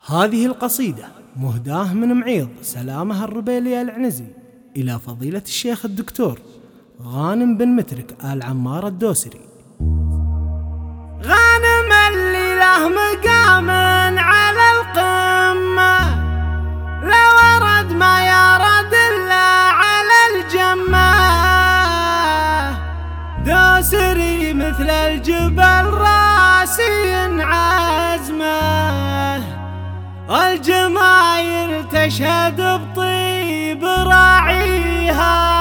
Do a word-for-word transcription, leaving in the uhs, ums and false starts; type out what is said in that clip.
هذه القصيدة مهداة من معيض سلامة الربيلي العنزي إلى فضيلة الشيخ الدكتور غانم بن مترك آل عمار الدوسري. غانم اللي له مقام على القمة، لا ورد ما يرد إلا على الجمة، دوسري مثل الجبل راسي عزمه، الجمايل تشهد بطيب راعيها.